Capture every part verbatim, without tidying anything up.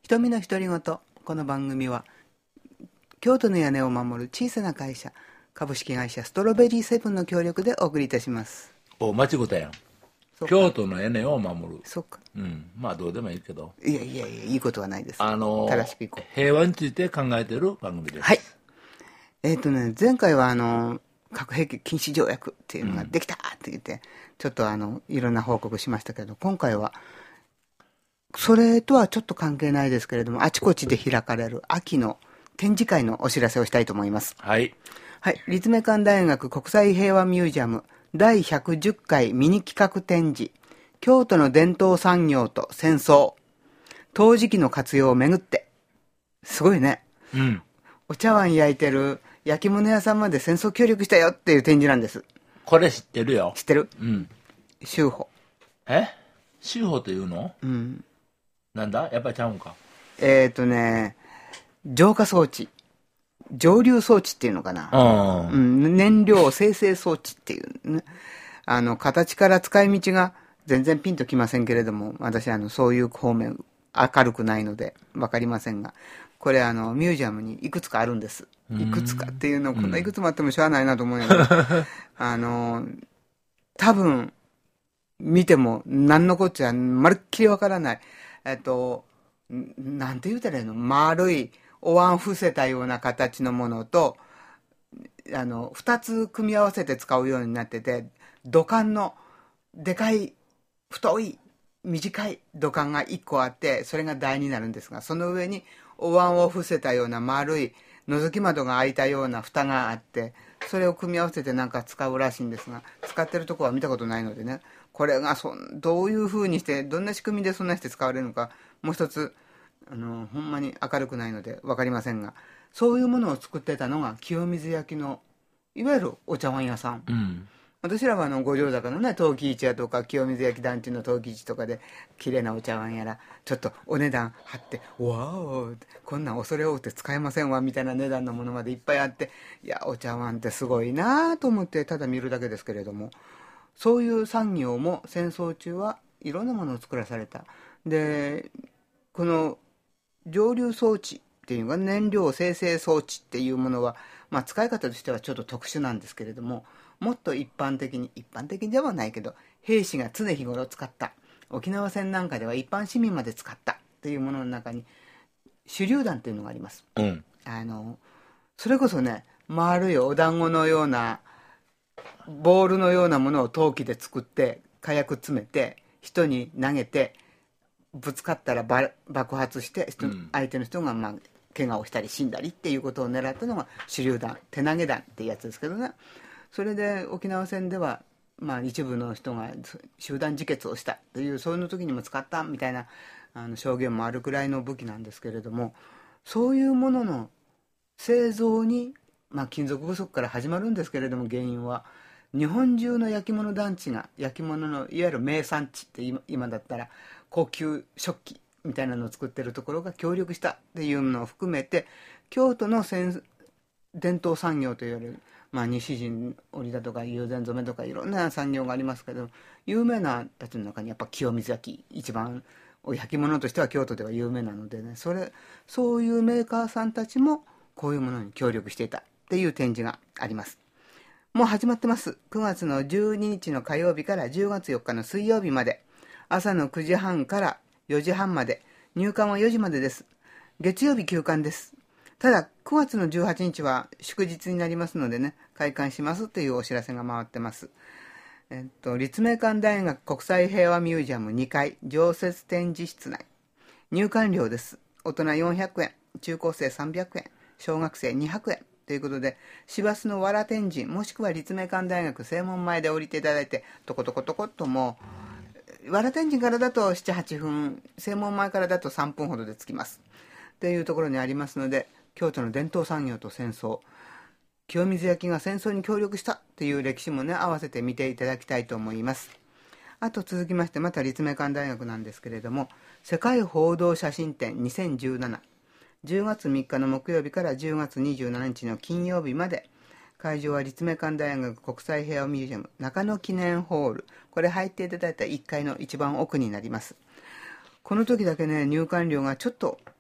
瞳の独り言。この番組は京都の屋根を守る小さな会社株式会社ストロベリーセブンの協力でお送りいたします。 お間違ったやん。京都の屋根を守る。 そっか。 うん、まあどうでもいいけど。 いやいやいや、いいことはないです。 あの正しくいこう。 平和について考えている番組です。 はい。えっ、ー、とね、前回はあの核兵器禁止条約っていうのができたって言って、うん、ちょっとあのいろんな報告しましたけど、今回はそれとはちょっと関係ないですけれども、あちこちで開かれる秋の展示会のお知らせをしたいと思います。 はい。 はい。立命館大学国際平和ミュージアムだいひゃくじゅっかいミニ企画展示、京都の伝統産業と戦争、陶磁器の活用をめぐって、すごいね。 うん。 お茶碗焼いてる焼き物屋さんまで戦争協力したよっていう展示なんです。 これ知ってるよ。 知ってる？ うん。 修法。 え？修法というの？ うん。 なんだ？やっぱりちゃうんか。 えっ、ー、とね、浄化装置。蒸留装置っていうのかな。うん、燃料生成装置っていう、ね、あの形から使い道が全然ピンときませんけれども、私あのそういう方面明るくないので分かりませんが、これあのミュージアムにいくつかあるんです。いくつかっていうの、こんないくつもあってもしゃあないなと思うよね。あの多分見ても何のこっちゃまるっきり分からない。えっとなんて言うたらいいの、丸いお椀伏せたような形のものと、あのふたつ組み合わせて使うようになってて、土管のでかい太い短い土管がいっこあって、それが台になるんですが、その上にお椀を伏せたような丸い覗き窓が開いたような蓋があって、それを組み合わせてなんか使うらしいんですが、使ってるとこは見たことないのでね、これがそどういう風にしてどんな仕組みでそんなして使われるのか、もう一つあのほんまに明るくないので分かりませんが、そういうものを作ってたのが清水焼のいわゆるお茶碗屋さん、うん、私らはあの五条坂のね陶器市屋とか清水焼団地の陶器市とかで綺麗なお茶碗やらちょっとお値段張って、わーこんなん恐れ多くて使えませんわみたいな値段のものまでいっぱいあって、いやお茶碗ってすごいなと思ってただ見るだけですけれども、そういう産業も戦争中はいろんなものを作らされた。でこの蒸留装置っていうのが燃料生成装置っていうものは、まあ、使い方としてはちょっと特殊なんですけれども、もっと一般的に一般的ではないけど兵士が常日頃使った、沖縄戦なんかでは一般市民まで使ったっていうものの中に手榴弾っていうのがあります、 うん、 あのそれこそね、丸いお団子のようなボールのようなものを陶器で作って火薬詰めて人に投げて、ぶつかったら爆発して人、うん、相手の人がまあ怪我をしたり死んだりっていうことを狙ったのが手榴弾、手投げ弾っていうやつですけどね。それで沖縄戦では、まあ、一部の人が集団自決をしたという、そういう時にも使ったみたいなあの証言もあるくらいの武器なんですけれども、そういうものの製造に、まあ、金属不足から始まるんですけれども、原因は日本中の焼き物団地が焼き物のいわゆる名産地って 今, 今だったら高級食器みたいなのを作ってるところが協力したっていうのを含めて、京都の伝統産業といわれる、まあ、西陣織だとか友禅染めとかいろんな産業がありますけど、有名なたちの中にやっぱ清水焼一番焼き物としては京都では有名なのでね、それそういうメーカーさんたちもこういうものに協力していたっていう展示があります。もう始まってます。くがつのじゅうににちの火曜日からじゅうがつよっかの水曜日まで、朝のくじはんからよじはんまで、入館はよじまでです。月曜日休館です。ただくがつのじゅうはちにちは祝日になりますのでね、開館しますというお知らせが回ってます。えっと、立命館大学国際平和ミュージアムにかい常設展示室内、入館料です。大人よんひゃくえん、中高生さんびゃくえん、小学生にひゃくえんということで、市バスのわら天神もしくは立命館大学正門前で降りていただいて、トコトコトコっともうわら天神からだとななはっぷん、正門前からだとさんぷんほどで着きますというところにありますので、京都の伝統産業と戦争、清水焼が戦争に協力したという歴史もね、合わせて見ていただきたいと思います。あと続きまして、また立命館大学なんですけれども、世界報道写真展にせんじゅうなな、じゅうがつみっかの木曜日からじゅうがつにじゅうしちにちの金曜日まで、会場は立命館大学国際平和ミュージアム中野記念ホール、これ入っていただいたいっかいの一番奥になります。この時だけね、入館料がちょっと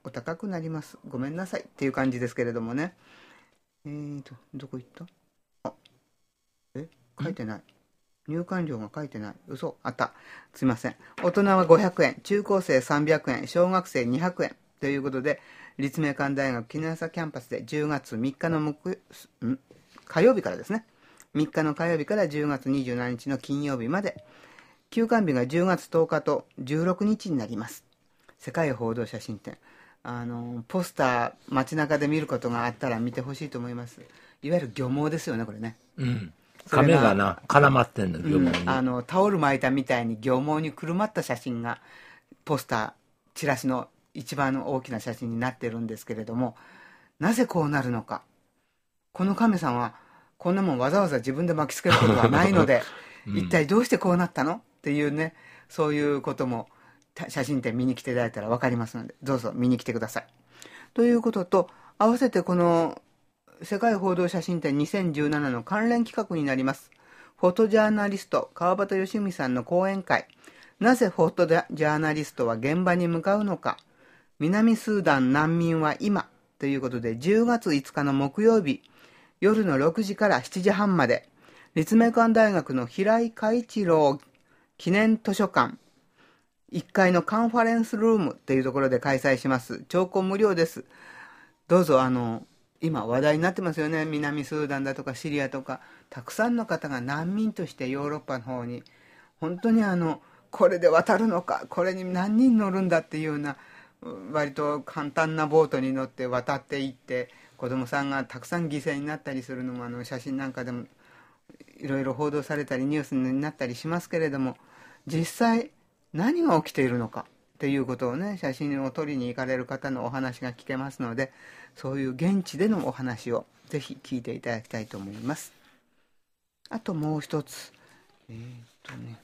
お高くなります。ごめんなさいっていう感じですけれどもね。えーと、どこ行った？あ、え、書いてない。入館料が書いてない。嘘、あった。すいません。大人はごひゃくえん、中高生さんびゃくえん、小学生にひゃくえんということで、立命館大学衣笠キャンパスでじゅうがつみっかの木ん火曜日からですね。みっかの火曜日からじゅうがつにじゅうしちにちの金曜日まで、休館日がじゅうがつとおかとじゅうろくにちになります。世界報道写真展。あの、ポスター街中で見ることがあったら見てほしいと思います。いわゆる漁網ですよね、これね。 うん。亀がな絡まってんの、漁網に、 うん、あのタオル巻いたみたいに漁網にくるまった写真がポスターチラシの一番大きな写真になってるんですけれども、なぜこうなるのか。この亀さんはこんなもんわざわざ自分で巻きつけることはないので、うん、一体どうしてこうなったのっていうね、そういうことも写真展見に来ていただいたら分かりますので、どうぞ見に来てください。ということと合わせてこの世界報道写真展にせんじゅうななの関連企画になります。フォトジャーナリスト川端義美さんの講演会、なぜフォトジャーナリストは現場に向かうのか、南スーダン難民は今ということで、じゅうがついつかの木曜日夜のろくじからしちじはんまで、立命館大学の平井海一郎記念図書館いっかいのカンファレンスルームというところで開催します。聴講無料です。どうぞ、あの今話題になってますよね。南スーダンだとかシリアとか、たくさんの方が難民としてヨーロッパの方に、本当にあのこれで渡るのか、これに何人乗るんだっていうような、割と簡単なボートに乗って渡っていって、子供さんがたくさん犠牲になったりするのも、あの写真なんかでもいろいろ報道されたりニュースになったりしますけれども、実際何が起きているのかっていうことをね、写真を撮りに行かれる方のお話が聞けますので、そういう現地でのお話をぜひ聞いていただきたいと思います。あともう一つ、えーっとね、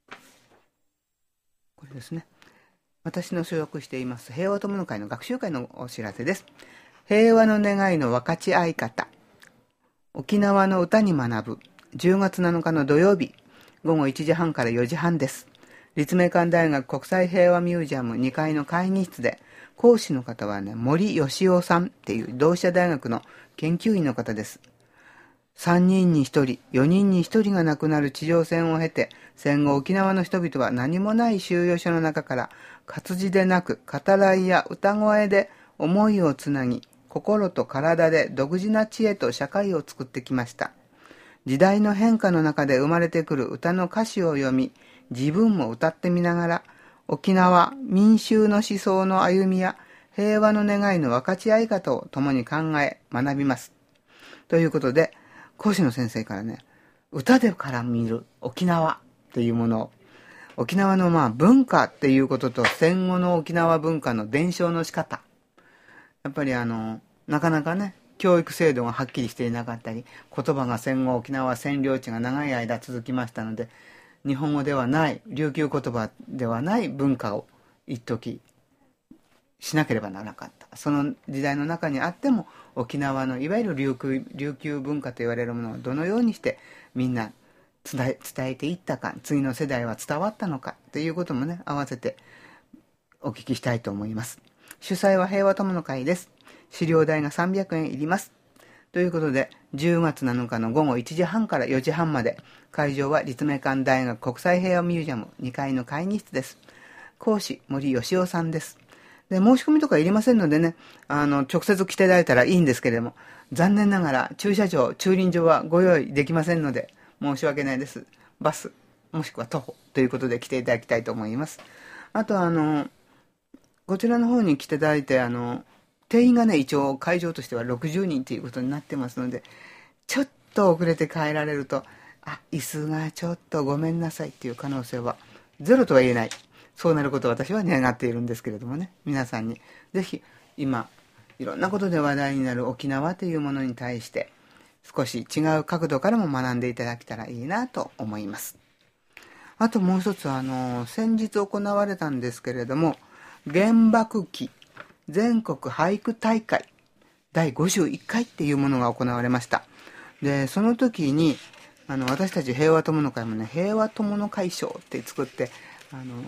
これですね。私の所属しています平和友の会の学習会のお知らせです。平和の願いの分かち合い方、沖縄の歌に学ぶ、じゅうがつなのかの土曜日ごごいちじはんからよじはんです。立命館大学国際平和ミュージアムにかいの会議室で、講師の方はね、森喜夫さんっていう同志社大学の研究員の方です。さんにんにひとり、よにんにひとりが亡くなる地上戦を経て、戦後沖縄の人々は何もない収容所の中から活字でなく語らいや歌声で思いをつなぎ、心と体で独自な知恵と社会を作ってきました。時代の変化の中で生まれてくる歌の歌詞を読み、自分も歌ってみながら、沖縄民衆の思想の歩みや平和の願いの分かち合い方を共に考え学びます。ということで、講師の先生からね、歌でから見る沖縄っていうものを、沖縄のまあ文化っていうことと戦後の沖縄文化の伝承の仕方、やっぱりあのなかなかね、教育制度がはっきりしていなかったり、言葉が戦後沖縄占領地が長い間続きましたので、日本語ではない琉球言葉ではない文化を一時しなければならなかった。その時代の中にあっても、沖縄のいわゆる琉球、琉球文化と言われるものをどのようにしてみんな伝え、伝えていったか、次の世代は伝わったのかということもね、合わせてお聞きしたいと思います。主催は平和友の会です。資料代がさんびゃくえんいります。ということで、じゅうがつなのかのごごいちじはんからよじはんまで、会場は立命館大学国際平和ミュージアムにかいの会議室です。講師森喜夫さんです。で、申し込みとかいりませんのでね、あの直接来ていただいたらいいんですけれども、残念ながら駐車場駐輪場はご用意できませんので申し訳ないです。バスもしくは徒歩ということで来ていただきたいと思います。あとあのこちらの方に来ていただいて、あの定員がね、一応会場としてはろくじゅうにんということになってますので、ちょっと遅れて帰られると、あ、椅子がちょっとごめんなさいっていう可能性はゼロとは言えない。そうなることを私は願っているんですけれどもね、皆さんにぜひ今いろんなことで話題になる沖縄というものに対して少し違う角度からも学んでいただけたらいいなと思います。あともう一つ、あの先日行われたんですけれども、原爆期全国俳句大会だいごじゅういっかいっていうものが行われました。で、その時にあの私たち平和友の会もね、平和友の会賞って作って、あの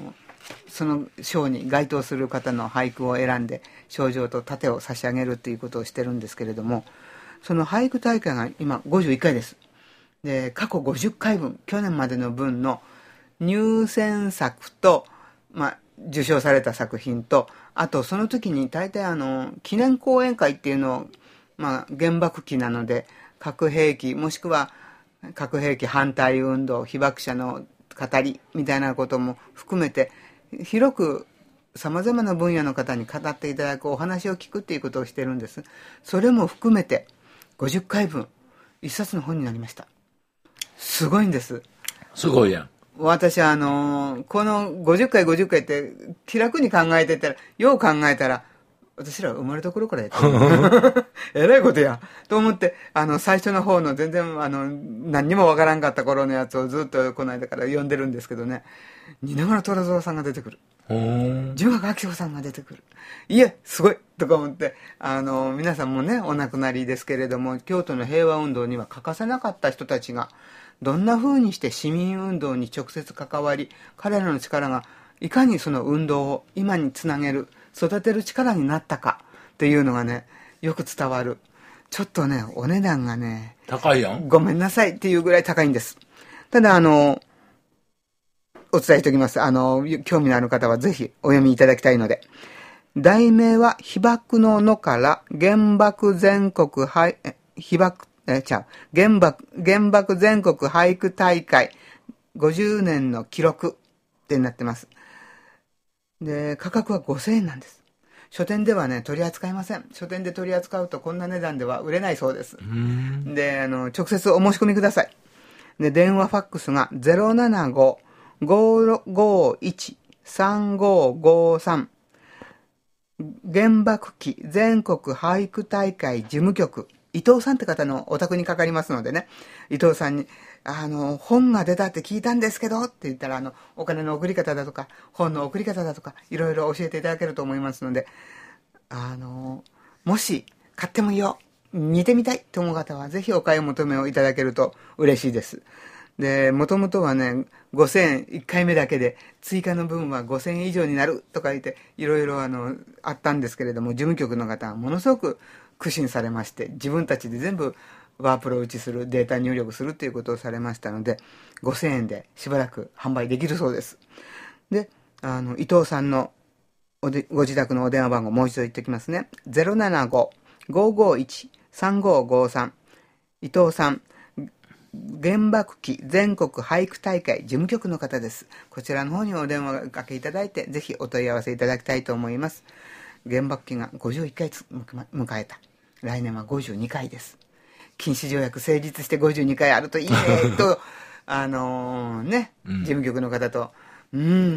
その賞に該当する方の俳句を選んで賞状と盾を差し上げるということをしてるんですけれども、その俳句大会が今ごじゅういっかいです。で過去ごじゅっかいぶん、去年までの分の入選作と、まあ、受賞された作品と、あとその時に大体あの記念講演会っていうのを、まあ、原爆期なので核兵器もしくは核兵器反対運動、被爆者の語りみたいなことも含めて広くさまざまな分野の方に語っていただく、お話を聞くっていうことをしてるんです。それも含めてごじゅっかいぶん一冊の本になりました。すごいんです。 すごいやん。 私あのー、このごじゅっかいごじゅっかいって気楽に考えてたら、よう考えたら私ら生まれた頃からやってるえらいことやと思って、あの最初の方の全然あの何にもわからんかった頃のやつをずっとこの間から読んでるんですけどね、蜷川虎蔵さんが出てくる、純白明子さんが出てくる、いえすごいとか思って、あの皆さんもねお亡くなりですけれども、京都の平和運動には欠かせなかった人たちがどんな風にして市民運動に直接関わり、彼らの力がいかにその運動を今につなげる、育てる力になったかっていうのがねよく伝わる。ちょっとねお値段がね高いやん。 ごめんなさいっていうぐらい高いんです。ただあのお伝えしておきます。あの興味のある方はぜひお読みいただきたいので、題名は被爆の野から原爆全国俳被爆えちゃう原爆原爆全国俳句大会ごじゅうねんの記録ってなってます。で価格はごせんえんなんです。書店ではね取り扱いません。書店で取り扱うとこんな値段では売れないそうです。であの直接お申し込みください。で電話ファックスが ゼロななご ごごいち さんごごさん、原爆期全国俳句大会事務局、伊藤さんって方のお宅にかかりますのでね、伊藤さんにあの本が出たって聞いたんですけどって言ったら、あのお金の送り方だとか本の送り方だとかいろいろ教えていただけると思いますので、あのもし買ってもいいよ、似てみたいと思う方はぜひお買い求めをいただけると嬉しいです。でもともとはねごせんえんいっかいめだけで、追加の分はごせんえん以上になるとか言っていろいろあのあったんですけれども、事務局の方はものすごく苦心されまして、自分たちで全部ワープロ打ちする、データ入力するっていうことをされましたので、ごせんえんでしばらく販売できるそうです。であの伊藤さんのおでご自宅のお電話番号もう一度言っておきますね。 ゼロななご ごごいち さんごごさん、 伊藤さん原爆期全国俳句大会事務局の方です。こちらの方にお電話かけいただいてぜひお問い合わせいただきたいと思います。原爆期がごじゅういっかい迎えた、来年はごじゅうにかいです。禁止条約成立してごじゅうにかいあるといいねとあのね、事務局の方と、うん、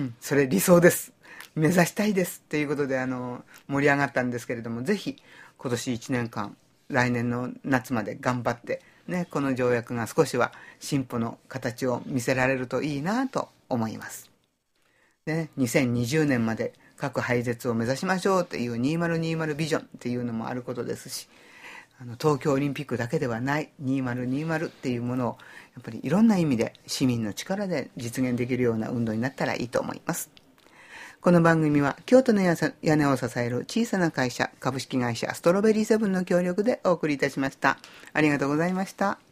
それ理想です、目指したいですということで、あの盛り上がったんですけれども、ぜひ今年いちねんかん、来年の夏まで頑張ってね、この条約が少しは進歩の形を見せられるといいなと思います。で、ね、にせんにじゅうねんまで核廃絶を目指しましょうというにせんにじゅうビジョンっていうのもあることですし、あの東京オリンピックだけではないにせんにじゅうっていうものをやっぱりいろんな意味で市民の力で実現できるような運動になったらいいと思います。この番組は京都の屋根を支える小さな会社株式会社ストロベリーセブンの協力でお送りいたしました。ありがとうございました。